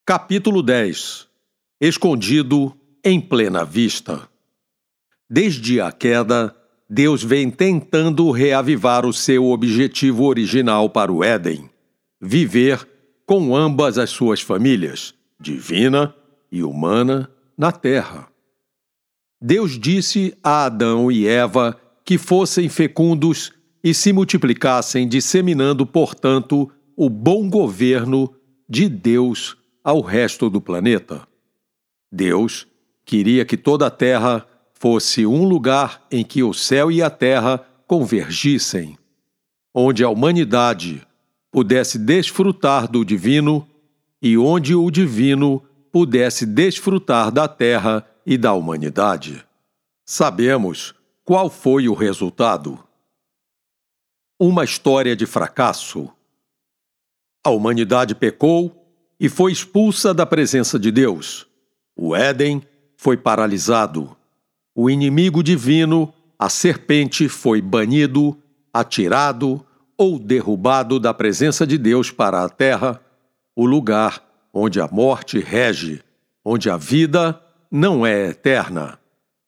Capítulo 10. Escondido em plena vista. Desde a queda, Deus vem tentando reavivar o seu objetivo original para o Éden: viver com ambas as suas famílias, divina e humana, na terra. Deus disse a Adão e Eva que fossem fecundos e se multiplicassem, disseminando, portanto, o bom governo de Deus ao resto do planeta. Deus queria que toda a terra fosse um lugar em que o céu e a terra convergissem, onde a humanidade pudesse desfrutar do divino e onde o divino pudesse desfrutar da terra e da humanidade. Sabemos qual foi o resultado. Uma história de fracasso. A humanidade pecou e foi expulsa da presença de Deus. O Éden foi paralisado. O inimigo divino, a serpente, foi banido, atirado ou derrubado da presença de Deus para a terra, o lugar onde a morte rege, onde a vida não é eterna.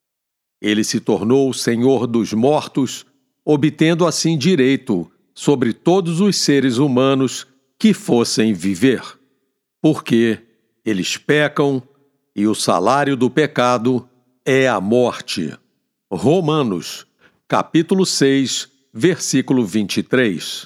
Ele se tornou o Senhor dos mortos, obtendo assim direito sobre todos os seres humanos que fossem viver, porque eles pecam e o salário do pecado é a morte. Romanos, capítulo 6, versículo 23.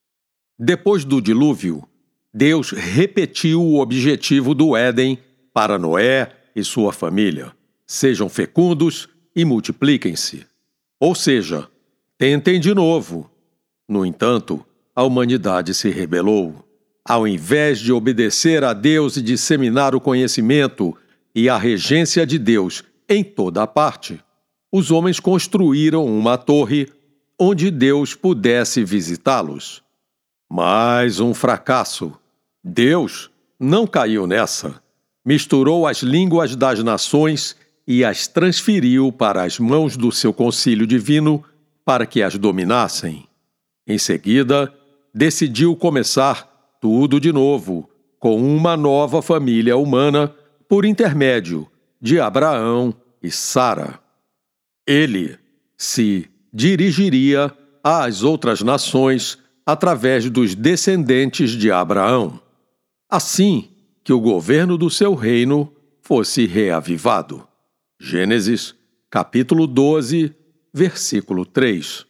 Depois do dilúvio, Deus repetiu o objetivo do Éden para Noé e sua família: sejam fecundos e multipliquem-se. Ou seja, tentem de novo. No entanto, a humanidade se rebelou. Ao invés de obedecer a Deus e disseminar o conhecimento e a regência de Deus em toda a parte, os homens construíram uma torre onde Deus pudesse visitá-los. Mais um fracasso. Deus não caiu nessa. Misturou as línguas das nações e as transferiu para as mãos do seu concílio divino para que as dominassem. Em seguida, decidiu começar tudo de novo, com uma nova família humana por intermédio de Abraão e Sara. Ele se dirigiria às outras nações através dos descendentes de Abraão, assim que o governo do seu reino fosse reavivado. Gênesis, capítulo 12, versículo 3.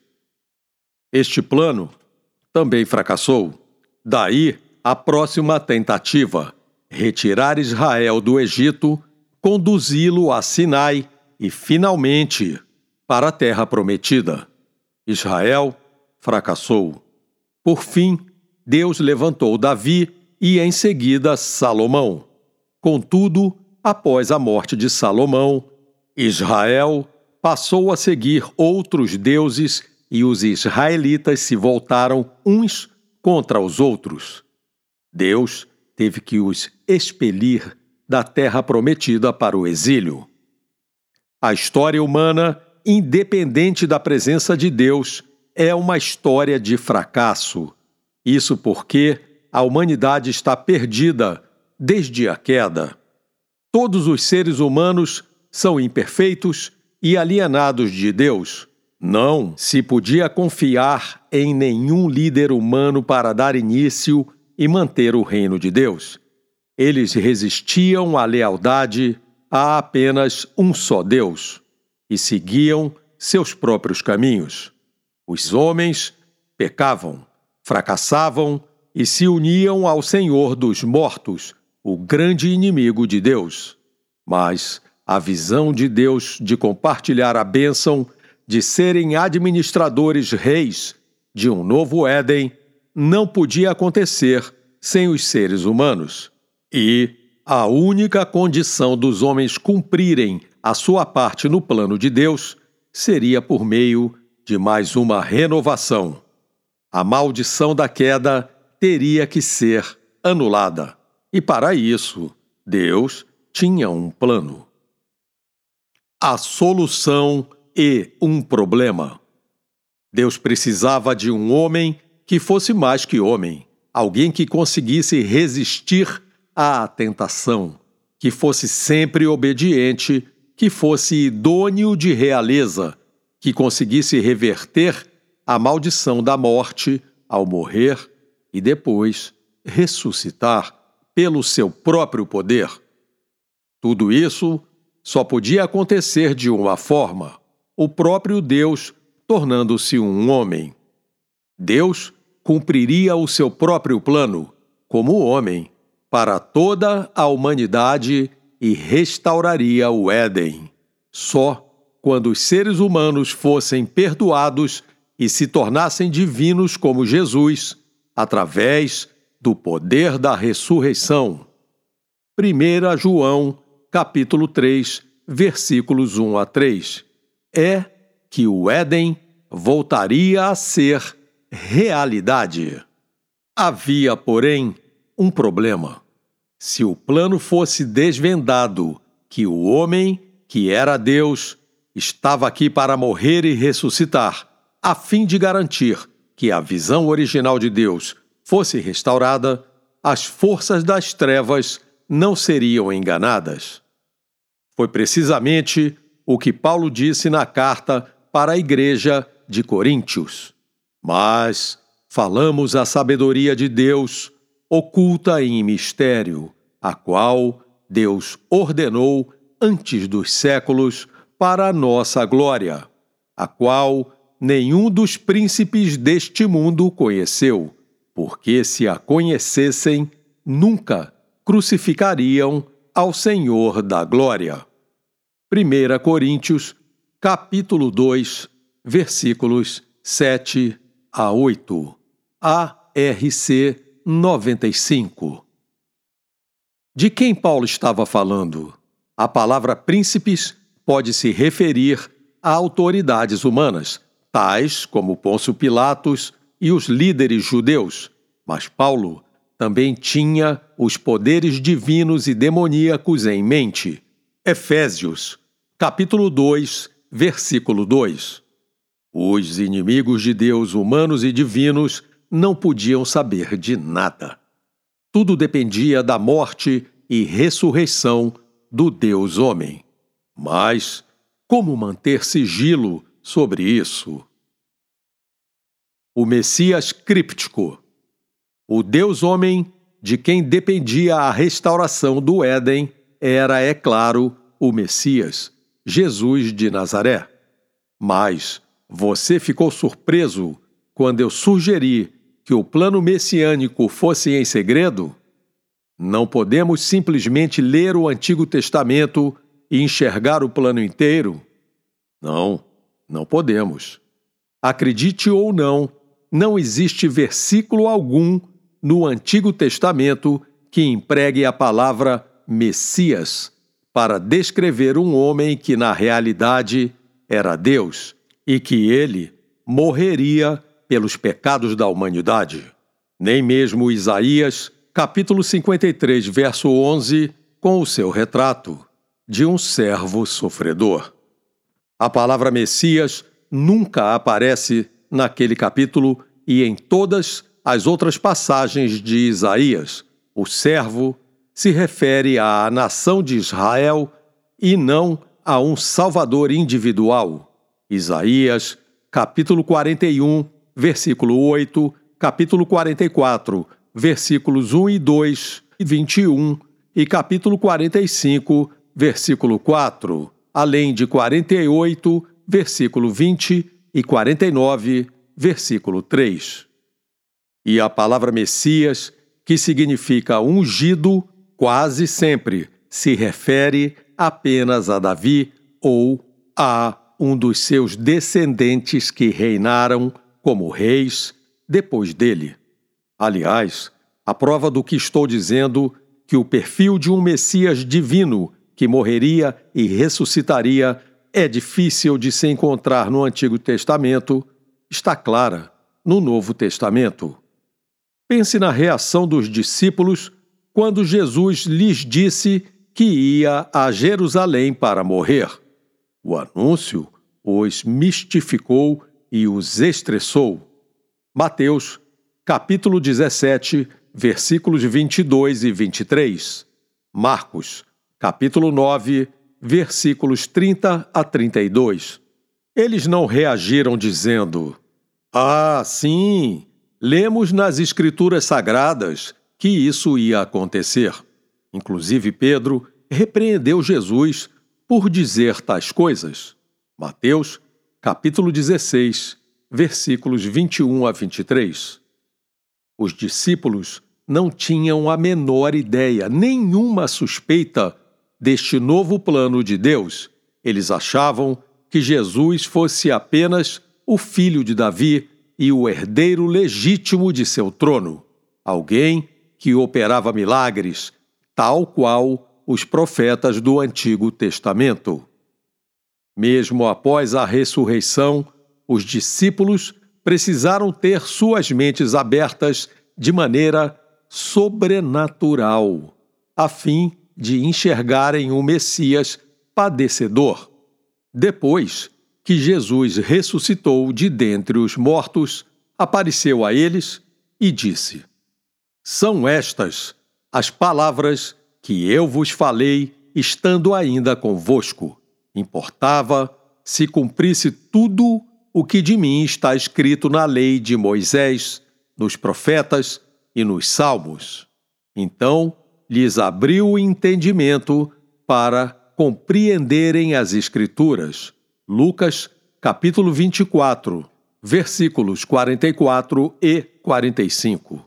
Este plano também fracassou. Daí a próxima tentativa: retirar Israel do Egito, conduzi-lo a Sinai e, finalmente, para a terra prometida. Israel fracassou. Por fim, Deus levantou Davi e, em seguida, Salomão. Contudo, após a morte de Salomão, Israel passou a seguir outros deuses e os israelitas se voltaram uns contra os outros. Deus teve que os expelir da terra prometida para o exílio. A história humana, independente da presença de Deus, é uma história de fracasso. Isso porque a humanidade está perdida desde a queda. Todos os seres humanos são imperfeitos e alienados de Deus. Não se podia confiar em nenhum líder humano para dar início e manter o reino de Deus. Eles resistiam à lealdade a apenas um só Deus e seguiam seus próprios caminhos. Os homens pecavam, fracassavam e se uniam ao Senhor dos mortos, o grande inimigo de Deus. Mas a visão de Deus de compartilhar a bênção de serem administradores reis de um novo Éden não podia acontecer sem os seres humanos. E a única condição dos homens cumprirem a sua parte no plano de Deus seria por meio de mais uma renovação. A maldição da queda teria que ser anulada. E para isso, Deus tinha um plano. A solução e um problema. Deus precisava de um homem que fosse mais que homem, alguém que conseguisse resistir à tentação, que fosse sempre obediente, que fosse idôneo de realeza, que conseguisse reverter a maldição da morte ao morrer e depois ressuscitar pelo seu próprio poder. Tudo isso só podia acontecer de uma forma: o próprio Deus tornando-se um homem. Deus cumpriria o seu próprio plano, como homem, para toda a humanidade e restauraria o Éden. Só quando os seres humanos fossem perdoados e se tornassem divinos como Jesus, através do poder da ressurreição. 1 João, capítulo 3, versículos 1 a 3. É que o Éden voltaria a ser realidade. Havia, porém, um problema. Se o plano fosse desvendado, que o homem, que era Deus, estava aqui para morrer e ressuscitar, a fim de garantir que a visão original de Deus fosse restaurada, as forças das trevas não seriam enganadas. Foi precisamente o que Paulo disse na carta para a igreja de Coríntios. Mas falamos a sabedoria de Deus, oculta em mistério, a qual Deus ordenou antes dos séculos para a nossa glória, a qual nenhum dos príncipes deste mundo conheceu, porque se a conhecessem, nunca crucificariam ao Senhor da glória. 1 Coríntios, capítulo 2, versículos 7 a 8. ARC 95. De quem Paulo estava falando? A palavra príncipes pode se referir a autoridades humanas, tais como Pôncio Pilatos e os líderes judeus, mas Paulo também tinha os poderes divinos e demoníacos em mente. Efésios, capítulo 2, versículo 2. Os inimigos de Deus, humanos e divinos, não podiam saber de nada. Tudo dependia da morte e ressurreição do Deus homem. Mas como manter sigilo sobre isso? O Messias críptico. O Deus homem de quem dependia a restauração do Éden era, é claro, o Messias, Jesus de Nazaré. Mas você ficou surpreso quando eu sugeri que o plano messiânico fosse em segredo? Não podemos simplesmente ler o Antigo Testamento e enxergar o plano inteiro? Não podemos. Acredite ou não, não existe versículo algum no Antigo Testamento que empregue a palavra Messias para descrever um homem que na realidade era Deus e que ele morreria pelos pecados da humanidade. Nem mesmo Isaías, capítulo 53, verso 11, com o seu retrato de um servo sofredor. A palavra Messias nunca aparece naquele capítulo e em todas as outras passagens de Isaías. O servo se refere à nação de Israel e não a um salvador individual. Isaías, capítulo 41, versículo 8, capítulo 44, versículos 1 e 2 e 21 e capítulo 45, versículo 4, além de 48, versículo 20 e 49, versículo 3. E a palavra Messias, que significa ungido, quase sempre se refere apenas a Davi ou a um dos seus descendentes que reinaram como reis depois dele. Aliás, a prova do que estou dizendo, que o perfil de um Messias divino que morreria e ressuscitaria é difícil de se encontrar no Antigo Testamento, está clara no Novo Testamento. Pense na reação dos discípulos quando Jesus lhes disse que ia a Jerusalém para morrer. O anúncio os mistificou e os estressou. Mateus, capítulo 17, versículos 22 e 23. Marcos, capítulo 9, versículos 30 a 32. Eles não reagiram dizendo: "Ah, sim, lemos nas Escrituras Sagradas que isso ia acontecer." Inclusive Pedro repreendeu Jesus por dizer tais coisas. Mateus, capítulo 16, versículos 21 a 23. Os discípulos não tinham a menor ideia, nenhuma suspeita deste novo plano de Deus. Eles achavam que Jesus fosse apenas o filho de Davi e o herdeiro legítimo de seu trono, alguém que operava milagres, tal qual os profetas do Antigo Testamento. Mesmo após a ressurreição, os discípulos precisaram ter suas mentes abertas de maneira sobrenatural, a fim de enxergarem o Messias padecedor. Depois que Jesus ressuscitou de dentre os mortos, apareceu a eles e disse: "São estas as palavras que eu vos falei estando ainda convosco. Importava se cumprisse tudo o que de mim está escrito na lei de Moisés, nos profetas e nos salmos." Então lhes abriu o entendimento para compreenderem as Escrituras. Lucas, capítulo 24, versículos 44 e 45.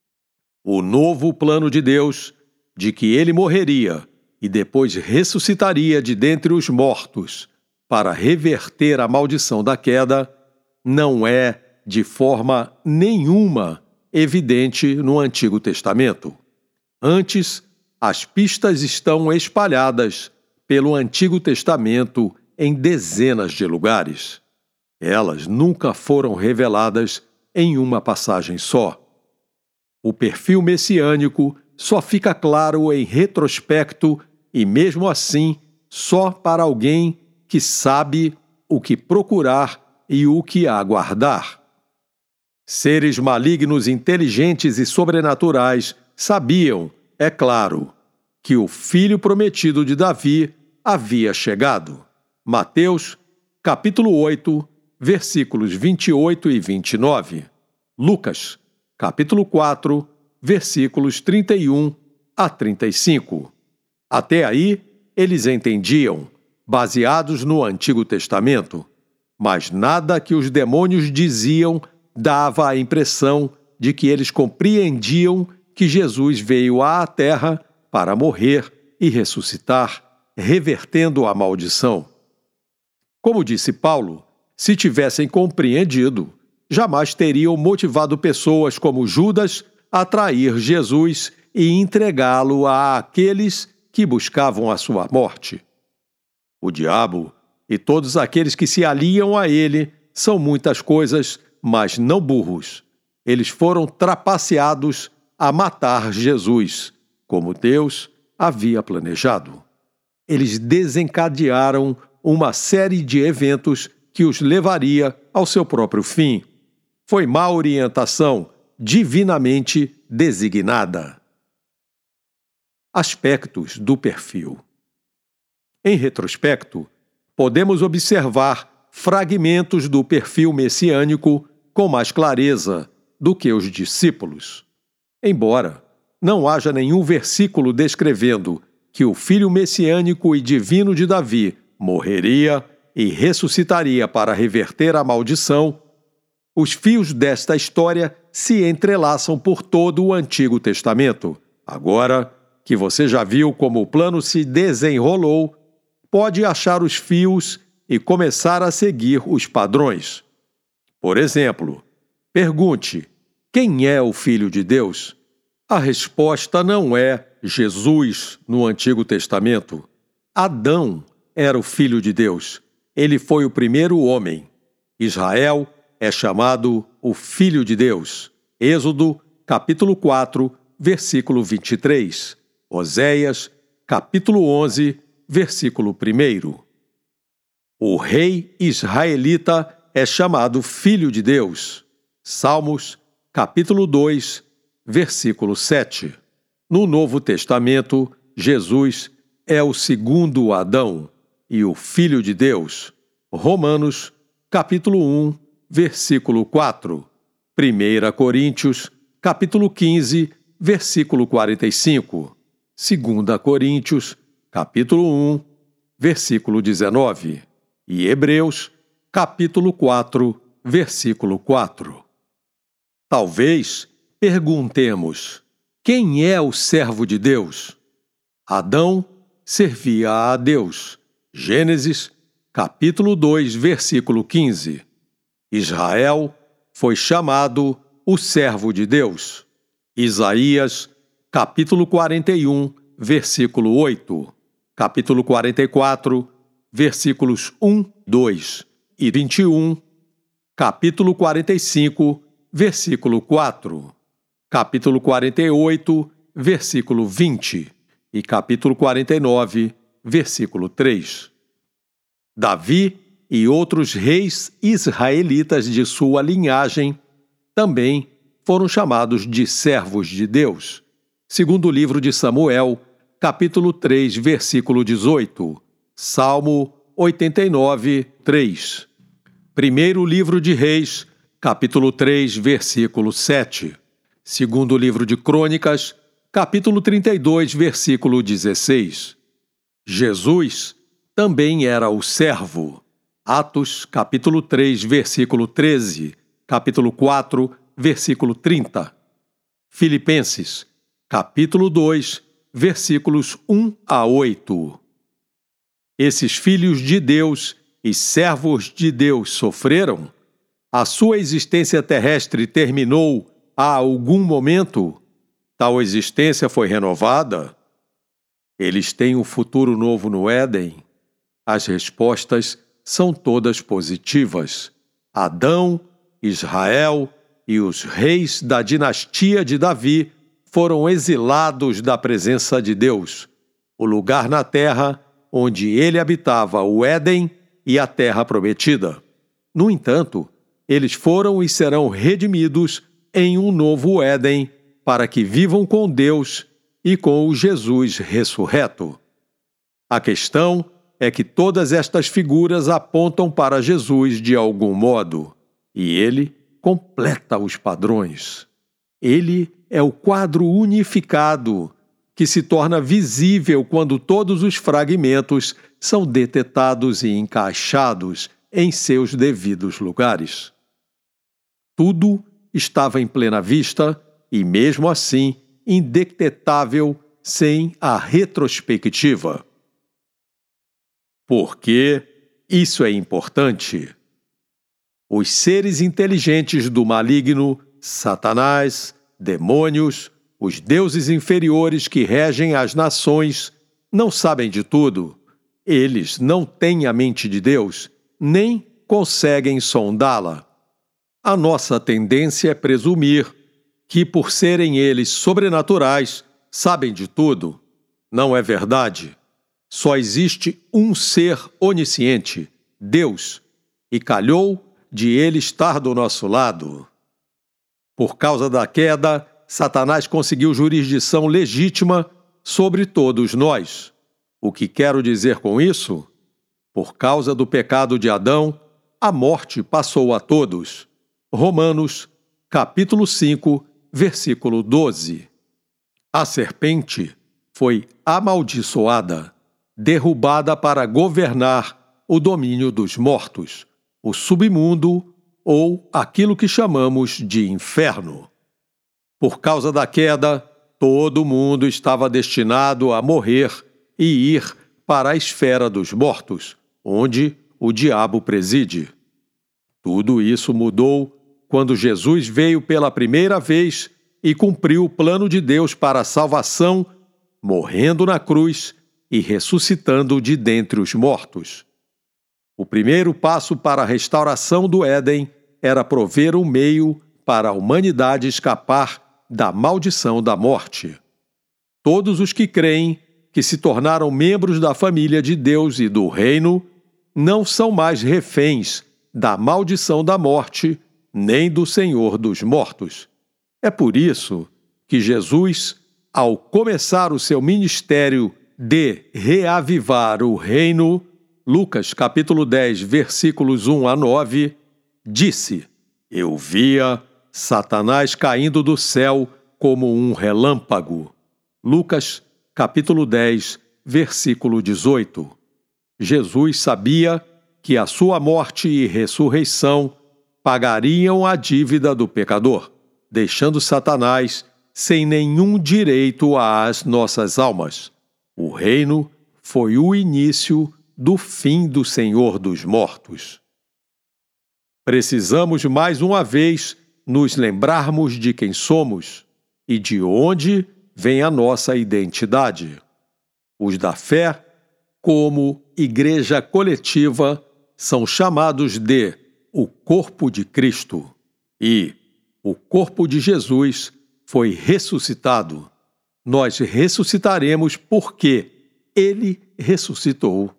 O novo plano de Deus, de que ele morreria e depois ressuscitaria de dentre os mortos para reverter a maldição da queda, não é, de forma nenhuma, evidente no Antigo Testamento. Antes, as pistas estão espalhadas pelo Antigo Testamento em dezenas de lugares. Elas nunca foram reveladas em uma passagem só. O perfil messiânico só fica claro em retrospecto e, mesmo assim, só para alguém que sabe o que procurar e o que aguardar. Seres malignos, inteligentes e sobrenaturais sabiam, é claro, que o filho prometido de Davi havia chegado. Mateus, capítulo 8, versículos 28 e 29. Lucas, capítulo 4, versículos 31 a 35. Até aí, eles entendiam, baseados no Antigo Testamento, mas nada que os demônios diziam dava a impressão de que eles compreendiam que Jesus veio à Terra para morrer e ressuscitar, revertendo a maldição. Como disse Paulo, se tivessem compreendido, jamais teriam motivado pessoas como Judas a trair Jesus e entregá-lo àqueles que buscavam a sua morte. O diabo e todos aqueles que se aliam a ele são muitas coisas, mas não burros. Eles foram trapaceados a matar Jesus, como Deus havia planejado. Eles desencadearam uma série de eventos que os levaria ao seu próprio fim. Foi má orientação divinamente designada. Aspectos do perfil. Em retrospecto, podemos observar fragmentos do perfil messiânico com mais clareza do que os discípulos. Embora não haja nenhum versículo descrevendo que o filho messiânico e divino de Davi morreria e ressuscitaria para reverter a maldição, os fios desta história se entrelaçam por todo o Antigo Testamento. Agora que você já viu como o plano se desenrolou, pode achar os fios e começar a seguir os padrões. Por exemplo, pergunte: quem é o Filho de Deus? A resposta não é Jesus no Antigo Testamento. Adão era o Filho de Deus. Ele foi o primeiro homem. Israel é chamado o Filho de Deus. Êxodo, capítulo 4, versículo 23. Oséias, capítulo 11, versículo 1. O rei israelita é chamado Filho de Deus. Salmos, capítulo 2, versículo 7. No Novo Testamento, Jesus é o segundo Adão e o Filho de Deus. Romanos, capítulo 1, versículo 4. 1 Coríntios, capítulo 15, versículo 45. 2 Coríntios, capítulo 1, versículo 19. E Hebreus, capítulo 4, versículo 4. Talvez perguntemos: quem é o servo de Deus? Adão servia a Deus. Gênesis, capítulo 2, versículo 15. Israel foi chamado o servo de Deus. Isaías, capítulo 41, versículo 8. Capítulo 44, versículos 1, 2 e 21. Capítulo 45, versículo 4. Capítulo 48, versículo 20. E capítulo 49, versículo 3. Davi e outros reis israelitas de sua linhagem também foram chamados de servos de Deus. Segundo o livro de Samuel, capítulo 3, versículo 18. Salmo 89, 3. Primeiro livro de Reis, capítulo 3, versículo 7. Segundo livro de Crônicas, capítulo 32, versículo 16. Jesus também era o servo. Atos, capítulo 3, versículo 13. Capítulo 4, versículo 30. Filipenses, capítulo 2, versículos 1 a 8. Esses filhos de Deus e servos de Deus sofreram? A sua existência terrestre terminou a algum momento? Tal existência foi renovada? Eles têm um futuro novo no Éden? As respostas são todas positivas. Adão, Israel e os reis da dinastia de Davi foram exilados da presença de Deus, o lugar na terra onde ele habitava, o Éden e a terra prometida. No entanto, eles foram e serão redimidos em um novo Éden para que vivam com Deus e com o Jesus ressurreto. A questão é que todas estas figuras apontam para Jesus de algum modo, e ele completa os padrões. Ele é o quadro unificado que se torna visível quando todos os fragmentos são detetados e encaixados em seus devidos lugares. Tudo estava em plena vista e, mesmo assim, indetetável sem a retrospectiva. Por que isso é importante? Os seres inteligentes do maligno, Satanás, demônios, os deuses inferiores que regem as nações, não sabem de tudo. Eles não têm a mente de Deus, nem conseguem sondá-la. A nossa tendência é presumir que, por serem eles sobrenaturais, sabem de tudo. Não é verdade. Só existe um ser onisciente, Deus, e calhou de ele estar do nosso lado. Por causa da queda, Satanás conseguiu jurisdição legítima sobre todos nós. O que quero dizer com isso? Por causa do pecado de Adão, a morte passou a todos. Romanos, capítulo 5, versículo 12. A serpente foi amaldiçoada, derrubada para governar o domínio dos mortos, o submundo ou aquilo que chamamos de inferno. Por causa da queda, todo mundo estava destinado a morrer e ir para a esfera dos mortos, onde o diabo preside. Tudo isso mudou quando Jesus veio pela primeira vez e cumpriu o plano de Deus para a salvação, morrendo na cruz e ressuscitando de dentre os mortos. O primeiro passo para a restauração do Éden era prover um meio para a humanidade escapar da maldição da morte. Todos os que creem que se tornaram membros da família de Deus e do reino não são mais reféns da maldição da morte nem do Senhor dos mortos. É por isso que Jesus, ao começar o seu ministério de reavivar o reino, Lucas capítulo 10, versículos 1 a 9, disse: Eu via Satanás caindo do céu como um relâmpago. Lucas capítulo 10, versículo 18. Jesus sabia que a sua morte e ressurreição pagariam a dívida do pecador, deixando Satanás sem nenhum direito às nossas almas. O reino foi o início do fim do Senhor dos mortos. Precisamos mais uma vez nos lembrarmos de quem somos e de onde vem a nossa identidade. Os da fé, como igreja coletiva, são chamados de o corpo de Cristo, e o corpo de Jesus foi ressuscitado. Nós ressuscitaremos porque Ele ressuscitou.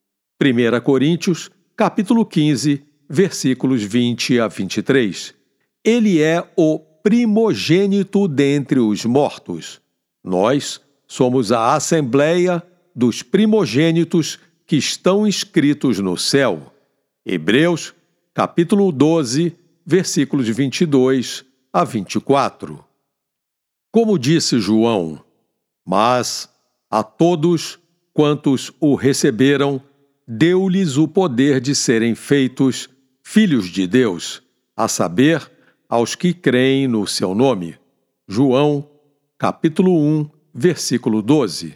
1 Coríntios, capítulo 15, versículos 20 a 23. Ele é o primogênito dentre os mortos. Nós somos a assembleia dos primogênitos que estão inscritos no céu. Hebreus, capítulo 12, versículos 22 a 24. Como disse João, mas a todos quantos o receberam, deu-lhes o poder de serem feitos filhos de Deus, a saber, aos que creem no seu nome. João, capítulo 1, versículo 12.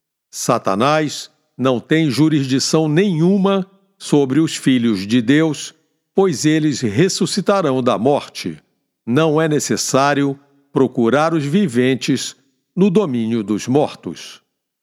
Satanás não tem jurisdição nenhuma sobre os filhos de Deus, pois eles ressuscitarão da morte. Não é necessário procurar os viventes no domínio dos mortos.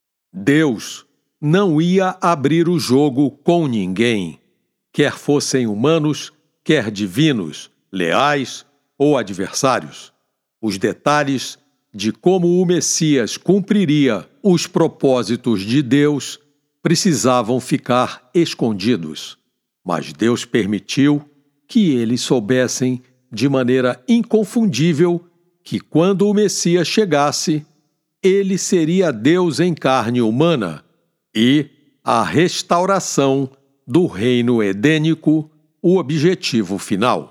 Deus não ia abrir o jogo com ninguém, quer fossem humanos, quer divinos, leais ou adversários. Os detalhes de como o Messias cumpriria os propósitos de Deus precisavam ficar escondidos, mas Deus permitiu que eles soubessem de maneira inconfundível que quando o Messias chegasse, ele seria Deus em carne humana e a restauração do reino edênico, o objetivo final.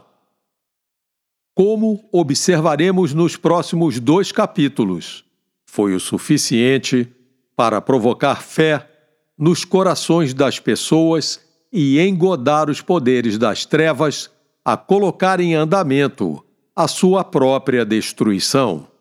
Como observaremos nos próximos 2 capítulos, foi o suficiente para provocar fé nos corações das pessoas e engodar os poderes das trevas a colocar em andamento a sua própria destruição.